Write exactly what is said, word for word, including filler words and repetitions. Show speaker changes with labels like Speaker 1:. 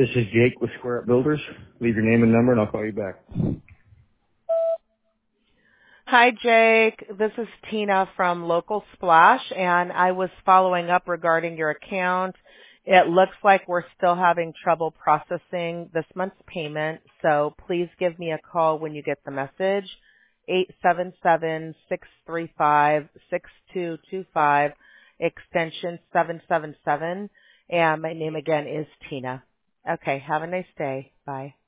Speaker 1: This is Jake with Square Up Builders. Leave your name and number and I'll call you back.
Speaker 2: Hi, Jake. This is Tina from Local Splash, and I was following up regarding your account. It looks like we're still having trouble processing this month's payment, so please give me a call when you get the message, eight seven seven, six three five, six two two five, extension seven seven seven, and my name again is Tina. Okay, have a nice day. Bye.